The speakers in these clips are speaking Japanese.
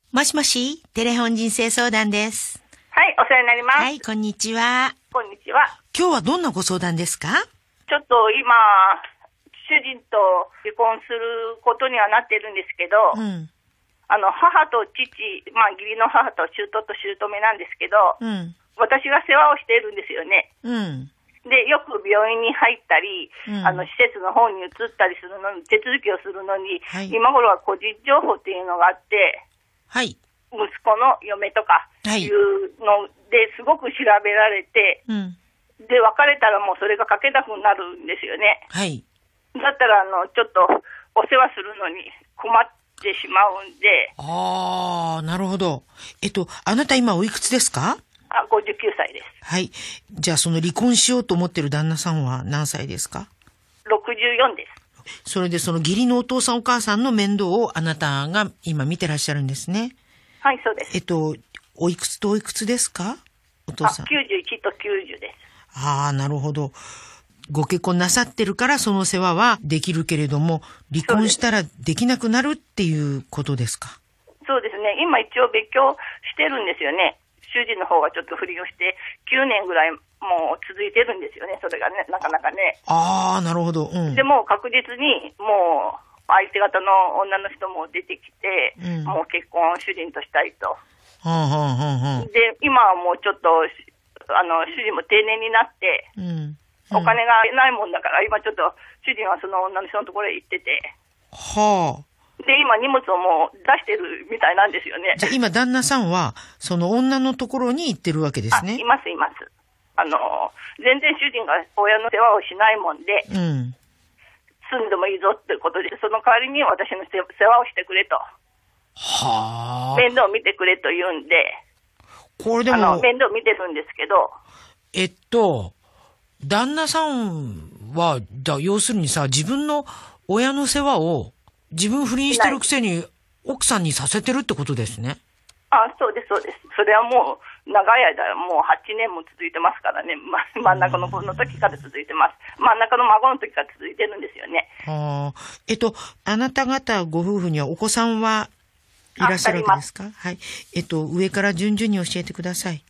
もしもし、テレフォン人生相談です。 はい、お世話になります。 はい、こんにちは。 こんにちは。 今日はどんなご相談ですか？ ちょっと今、主人と離婚することにはなってるんですけど、母と父、義理の母と姑と姑なんですけど、私が世話をしているんですよね。で、よく病院に入ったり、施設の方に移ったりするのに、手続きをするのに、今頃は個人情報っていうのがあって、息子の嫁とかいうのですごく調べられて、で、別れたらもうそれが書けなくなるんですよね。だったら、ちょっとお世話するのに困ってしまうんで。 ああ、なるほど。あなた今おいくつですか ？59歳です。 はい。じゃあその離婚しようと思ってる旦那さんは何歳ですか ？64です。 それでその義理のお父さんお母さんの面倒をあなたが今見てらっしゃるんですね。 はい、そうです。 おいくつとおいくつですか？お父さん。 91と90です。 ああ、なるほど。ご結婚なさってるからその世話はできるけれども、離婚したらできなくなるっていうことですか？ そうですね。今一応別居してるんですよね。主人の方がちょっと不倫をして9年ぐらいもう続いてるんですよね。それがね、なかなかね。 ああ、なるほど。 でも確実にもう相手方の女の人も出てきて、もう結婚を主人としたいと。で、今はもうちょっと主人も定年になって、お金がないもんだから今ちょっと主人はその女の人のところへ行ってて。で、今荷物をもう出してるみたいなんですよね。 じゃあ今旦那さんはその女のところに行ってるわけですね。 います。全然主人が親の世話をしないもんで、住んでもいいぞっていうことで、その代わりに私の世話をしてくれと。面倒を見てくれと言うんで、 これでも面倒を見てるんですけど。 旦那さんは、要するにさ、自分の親の世話を自分不倫してるくせに奥さんにさせてるってことですね。 そうです。それはもう長い間、もう8年も続いてますからね。真ん中の子の時から続いてます。真ん中の孫の時から続いてるんですよね。 あなた方ご夫婦にはお子さんはいらっしゃるわけですか？はい。上から順々に教えてください。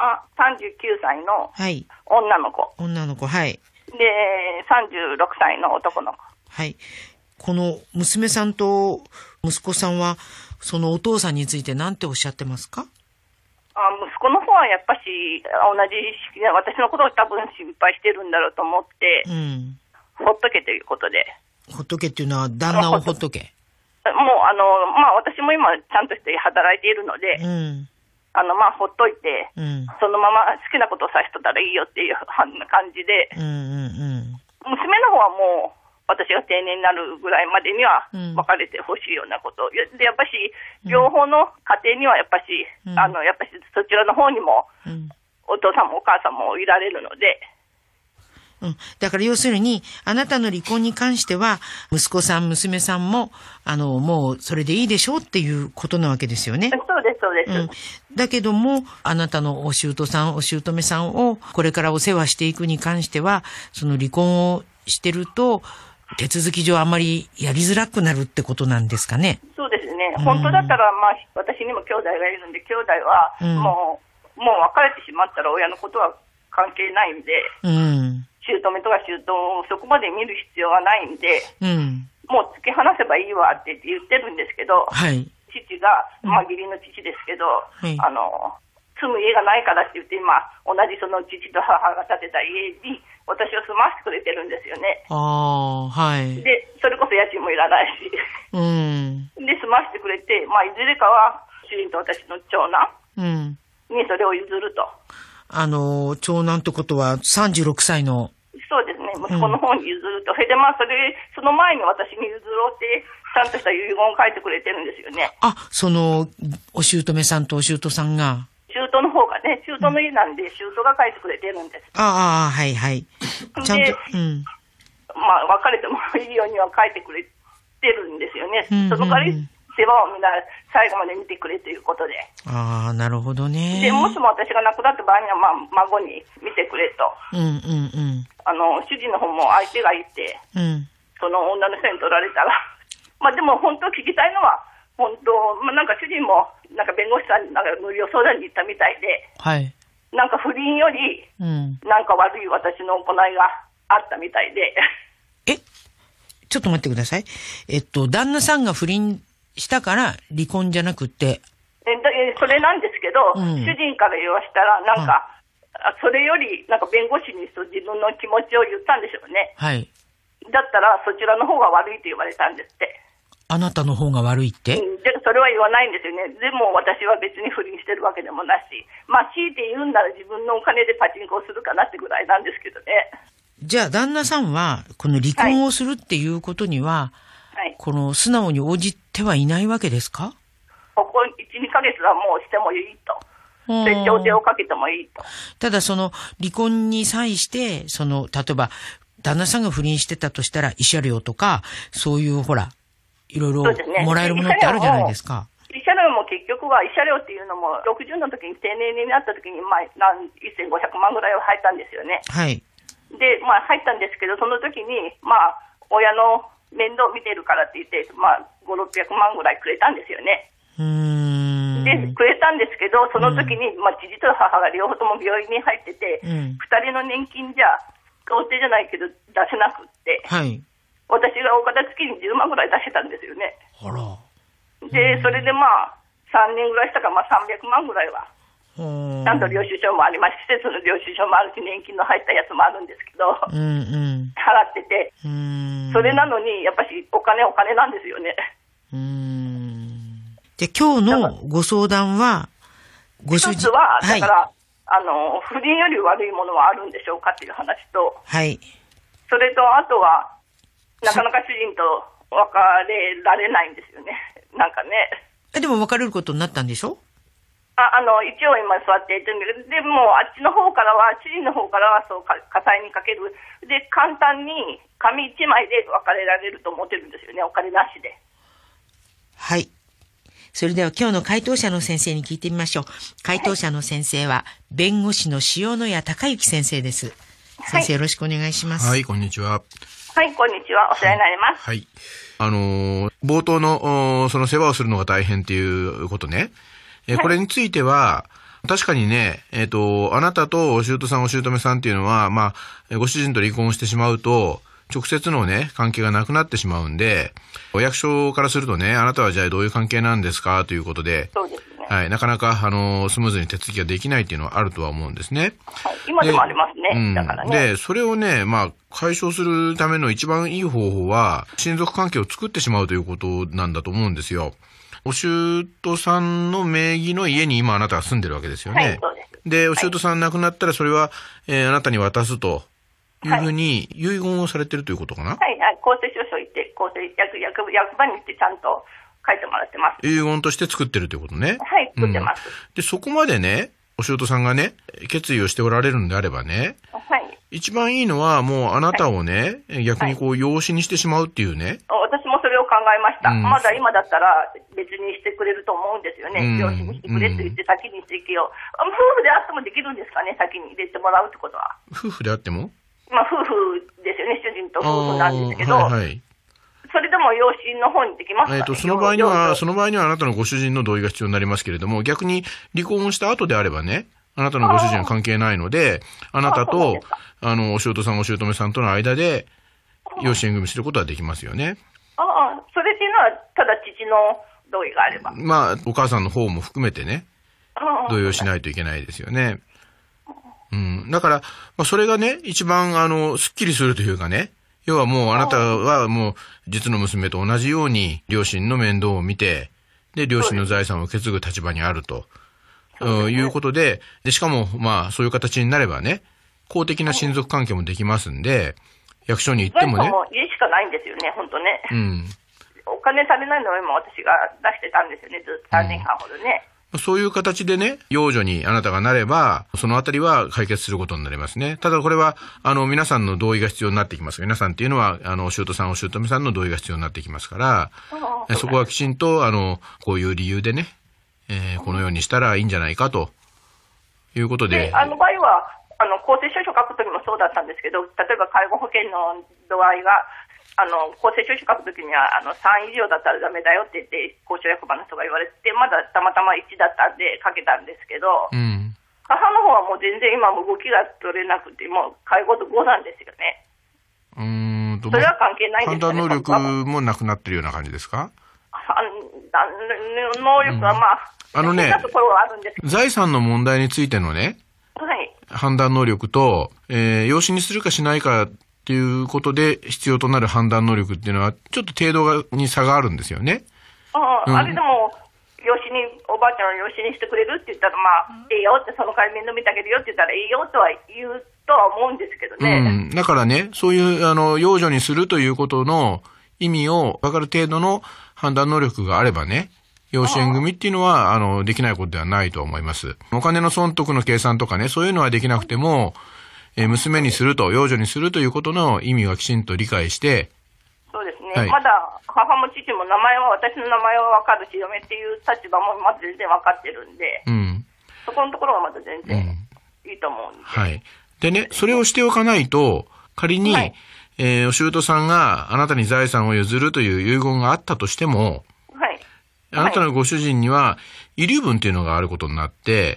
39歳の女の子。 女の子、はい。 で、36歳の男の子。 はい。この娘さんと息子さんは、そのお父さんについて何ておっしゃってますか？ 息子の方はやっぱし、同じ意識で、私のことを多分心配してるんだろうと思って、ほっとけということで。 ほっとけっていうのは、旦那をほっとけ。 もう、私も今、ちゃんとして働いているので、ほっといて、そのまま好きなことをさせとったらいいよっていう感じで、娘の方はもう、私が定年になるぐらいまでには別れてほしいようなことで、やっぱし、両方の家庭にはやっぱし、やっぱしそちらの方にも、お父さんもお母さんもいられるので、 だから要するに、あなたの離婚に関しては、息子さん、娘さんも、もうそれでいいでしょうっていうことなわけですよね。 そうです。 だけども、あなたのお姑さん、お姑さんをこれからお世話していくに関しては、その離婚をしてると、手続き上あまりやりづらくなるってことなんですかね。 そうですね。本当だったら、私にも兄弟がいるんで、兄弟はもう別れてしまったら親のことは関係ないんで、姑とか姑をそこまで見る必要はないんで、もう突き放せばいいわって言ってるんですけど、父が、義理の父ですけど、住む家がないからって言って今、同じその父と母が建てた家に私を住まわせてくれてるんですよね。で、それこそ家賃もいらないし。で、住まわせてくれて、いずれかは主人と私の長男にそれを譲ると。 長男ってことは36歳の。 そうですね。息子の方に譲ると。その前に私に譲ろうって、ちゃんとした遺言を書いてくれてるんですよね。 その、お姑さんとお姑さんが。 姑の方がね、姑の家なんで、姑が書いてくれてるんです。 はい。ちゃんと、 別れてもいいようには書いてくれてるんですよね。その代わり、世話をみんな最後まで見てくれということで。 なるほどね。 で、もしも私が亡くなった場合には、孫に見てくれと。主人の方も相手がいて、その女の人に取られたら。でも本当聞きたいのは、 本当、なんか主人も、なんか弁護士さんになんか無料相談に行ったみたいで、 はい。 なんか不倫より、なんか悪い私の行いがあったみたいで。 ちょっと待ってください。旦那さんが不倫したから離婚じゃなくて。 それなんですけど、主人から言わしたら、なんか、それより、なんか弁護士に自分の気持ちを言ったんでしょうね。 はい。 だったら、そちらの方が悪いと言われたんですって。 あなたの方が悪いって？ それは言わないんですよね。でも私は別に不倫してるわけでもなし、強いて言うんなら自分のお金でパチンコをするかなってぐらいなんですけどね。 じゃあ旦那さんはこの離婚をするっていうことには、この素直に応じてはいないわけですか？ ここ 1,2 ヶ月はもうしてもいいと。調停をかけてもいいと。 ただその離婚に際して、例えば旦那さんが不倫してたとしたら慰謝料とか、そういうほら、いろいろもらえるものってあるじゃないですか。 慰謝料も結局は、慰謝料っていうのも60の時に定年になった時に、1500万ぐらいは入ったんですよね。 はい。 で、入ったんですけど、その時に、親の面倒見てるからって言って、5、600万ぐらいくれたんですよね。で、くれたんですけど、その時に、父と母が両方とも病院に入ってて、2人の年金じゃ、到底じゃないけど出せなくって、 はい。 私がお片付けに10万ぐらい出してたんですよね。 あら。 で、それで3年ぐらいしたから、300万ぐらいは。ちゃんと領収書もありますし、施設の領収書もあるし、年金の入ったやつもあるんですけど、払ってて、それなのに、やっぱしお金なんですよね。 で、今日のご相談は、ご主人。 一つは、だから、不倫より悪いものはあるんでしょうかっていう話と、 はい。 それと、あとは、なかなか主人と別れられないんですよね。なんかね。 でも別れることになったんでしょ？ 一応今座っているんだけど、でもあっちの方からは、主人の方からはそう火災にかける。で、簡単に紙一枚で別れられると思ってるんですよね、お金なしで。 はい。それでは今日の回答者の先生に聞いてみましょう。回答者の先生は、弁護士の塩野谷隆之先生です。先生、よろしくお願いします。 はい、こんにちは。 はい、こんにちは。お世話になります。 はい。冒頭の、その世話をするのが大変っていうことね。これについては、確かにね、あなたとお姑さんお姑さんっていうのは、ご主人と離婚してしまうと、直接のね、関係がなくなってしまうんで、お役所からするとね、あなたはじゃあどういう関係なんですかということで、 そうですね。 はい、なかなか、スムーズに手続きができないっていうのはあるとは思うんですね。 はい、今でもありますね。だからね。 で、それをね、解消するための一番いい方法は、親族関係を作ってしまうということなんだと思うんですよ。お姑さんの名義の家に今あなたは住んでるわけですよね。 はい、そうです。 で、お姑さん亡くなったらそれは、あなたに渡すというふうに遺言をされてるということかな？ はい、公正証書行って、役場に行ってちゃんと書いてもらってます。 遺言として作ってるということね。 はい、作ってます。 で、そこまでね、お姑さんがね、決意をしておられるんであればね、 はい。 一番いいのはもうあなたをね、逆に養子にしてしまうっていうね。 私もそれを考えました。まだ今だったら別にしてくれると思うんですよね。養子にしてくれって言って先にしていけよ。夫婦であってもできるんですかね、先に入れてもらうってことは。 夫婦であっても？ 夫婦ですよね、主人と夫婦なんですけど。 はい。 それでも養子の方にできますかね？ その場合にはあなたのご主人の同意が必要になりますけれども、逆に離婚をした後であればね、あなたのご主人は関係ないので、あなたと、お姑さんお姑さんとの間で、養子縁組することはできますよね。 それっていうのは、ただ父の同意があれば。 お母さんの方も含めてね、同意をしないといけないですよね。だから、それがね、一番、スッキリするというかね、要はもうあなたはもう実の娘と同じように両親の面倒を見て、で、両親の財産を受け継ぐ立場にあると、いうことで、しかもそういう形になればね、公的な親族関係もできますんで、役所に行ってもね。 家しかないんですよね、本当ね。お金足りないのは今私が出してたんですよね、ずっと3年間ほどね。 そういう形でね、養女にあなたがなれば、そのあたりは解決することになりますね。ただこれは、皆さんの同意が必要になってきます。皆さんっていうのは、お姑さんお姑さんの同意が必要になってきますから、そこはきちんと、こういう理由でね、このようにしたらいいんじゃないかということで。 場合は、公正証書書くときもそうだったんですけど、例えば介護保険の度合いが公正証書書くときには、3以上だったらダメだよって言って、公証役場の人が言われて、まだたまたま1だったんで書けたんですけど、母の方はもう全然今も動きが取れなくて、もう介護度5なんですよね。それは関係ないんですかね。 判断能力もなくなってるような感じですか？ 能力は財産の問題についてのね、判断能力と、養子にするかしないかっていうことで必要となる判断能力っていうのは、ちょっと程度に差があるんですよね。 あれでも、おばあちゃんを養子にしてくれるって言ったら、いいよって、その代面倒見てあげるよって言ったら、いいよとは言うとは思うんですけどね。 だからね、そういう、養女にするということの意味を分かる程度の判断能力があればね、養子縁組っていうのは、できないことではないと思います。お金の損得の計算とかね、そういうのはできなくても、娘にすると、養女にするということの意味はきちんと理解して、 そうですね。まだ、母も父も私の名前は分かるし、嫁っていう立場もまだ全然分かってるんで、そこのところはまだ全然いいと思うんで。 はい。でね、それをしておかないと、仮に、お舅さんがあなたに財産を譲るという遺言があったとしても、あなたのご主人には遺留分っていうのがあることになって、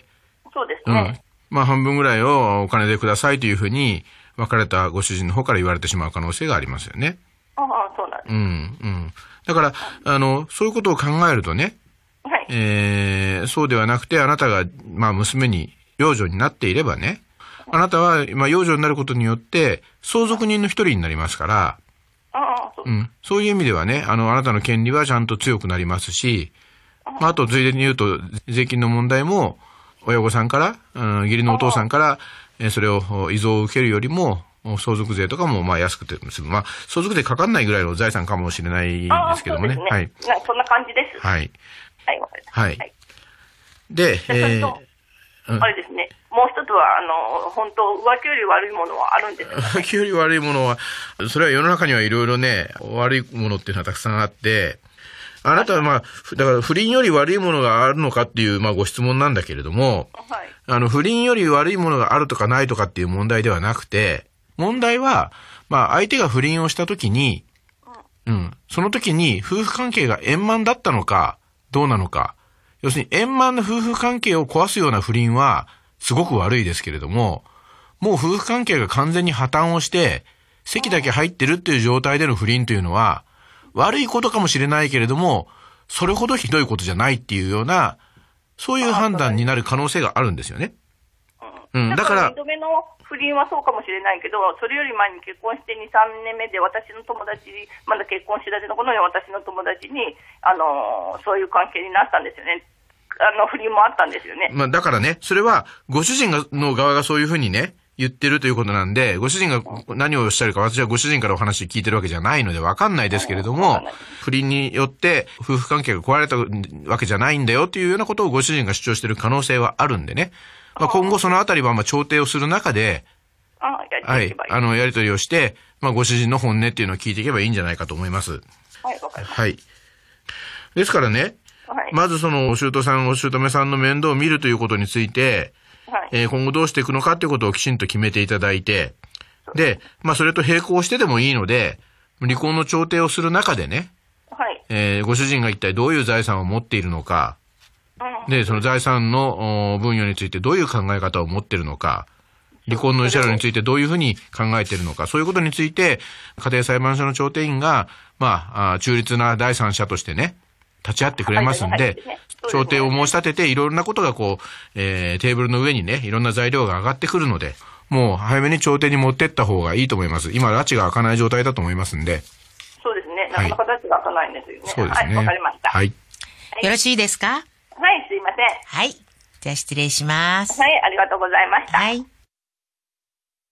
そうですね。 半分ぐらいをお金でくださいというふうに、別れたご主人の方から言われてしまう可能性がありますよね。 そうなんです。 だから、そういうことを考えるとね、そうではなくて、あなたが、娘に養女になっていればね、あなたは、養女になることによって、相続人の一人になりますから、そういう意味ではね、あなたの権利はちゃんと強くなりますし、あと、ついでに言うと、税金の問題も、親御さんから、義理のお父さんから、それを遺贈を受けるよりも、相続税とかも安くて済む。相続税かかんないぐらいの財産かもしれないですけどもね。はい。 そんな感じです。 はい。 わかりました。はい。 で、 あれですね。もう一つは、本当、浮気より悪いものはあるんですか？ 浮気より悪いものは、それは世の中にはいろいろね、悪いものっていうのはたくさんあって、あなたはだから不倫より悪いものがあるのかっていう、ご質問なんだけれども、不倫より悪いものがあるとかないとかっていう問題ではなくて、問題は、相手が不倫をしたときに、その時に夫婦関係が円満だったのか、どうなのか。要するに円満な夫婦関係を壊すような不倫は、すごく悪いですけれども、もう夫婦関係が完全に破綻をして、籍だけ入ってるっていう状態での不倫というのは、悪いことかもしれないけれども、それほどひどいことじゃないっていうような、そういう判断になる可能性があるんですよね。 だから、2度目の不倫はそうかもしれないけど、それより前に結婚して2、3年目で私の友達、まだ結婚しだての頃に私の友達に、そういう関係になったんですよね。不倫もあったんですよね。 だからね、それは、ご主人の側がそういうふうにね、言ってるということなんで、ご主人が何をおっしゃるか、私はご主人からお話聞いてるわけじゃないのでわかんないですけれども、不倫によって夫婦関係が壊れたわけじゃないんだよっていうようなことをご主人が主張している可能性はあるんでね。今後そのあたりは調停をする中で、やり取りをして、ご主人の本音っていうのを聞いていけばいいんじゃないかと思います。 わかりました。 ですからね、まずそのお舅さん、お姑さんの面倒を見るということについて、今後どうしていくのかということをきちんと決めていただいて、で、それと並行してでもいいので、離婚の調停をする中でね、ご主人が一体どういう財産を持っているのか、で、その財産の分与についてどういう考え方を持っているのか、離婚の慰謝料についてどういうふうに考えているのか、そういうことについて、家庭裁判所の調停員が、中立な第三者としてね、立ち会ってくれますんで、調停を申し立てて、いろいろなことがテーブルの上にね、いろんな材料が上がってくるので、もう早めに調停に持ってった方がいいと思います。今、拉致が開かない状態だと思いますんで。 そうですね。なかなか拉致が開かないんですよね。 そうですね。 わかりました。 よろしいですか？ すいません。 じゃあ失礼します。 ありがとうございました。